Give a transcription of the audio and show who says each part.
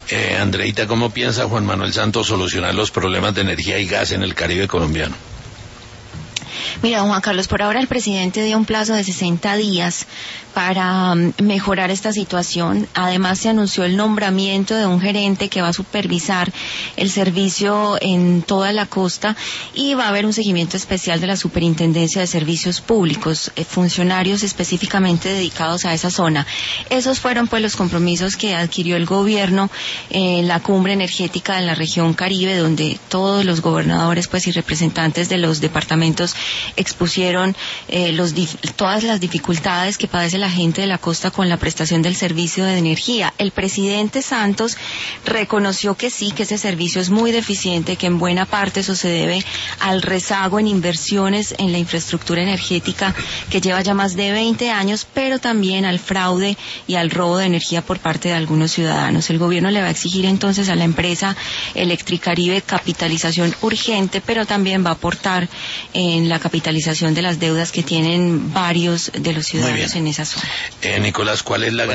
Speaker 1: Andreita, ¿cómo piensa Juan Manuel Santos solucionar los problemas de energía y gas en el Caribe colombiano?
Speaker 2: Mira, Juan Carlos, por ahora el presidente dio un plazo de 60 días para mejorar esta situación. Además, se anunció el nombramiento de un gerente que va a supervisar el servicio en toda la costa y va a haber un seguimiento especial de la Superintendencia de Servicios Públicos, funcionarios específicamente dedicados a esa zona. Esos fueron pues los compromisos que adquirió el gobierno en la cumbre energética de la región Caribe, donde todos los gobernadores pues y representantes de los departamentos expusieron todas las dificultades que padece la gente de la costa con la prestación del servicio de energía. El presidente Santos reconoció que sí, que ese servicio es muy deficiente, que en buena parte eso se debe al rezago en inversiones en la infraestructura energética que lleva ya más de 20 años, pero también al fraude y al robo de energía por parte de algunos ciudadanos. El gobierno le va a exigir entonces a la empresa Electricaribe capitalización urgente, pero también va a aportar en la capitalización de las deudas que tienen varios de los ciudadanos en esa zona.
Speaker 1: Nicolás, ¿cuál es la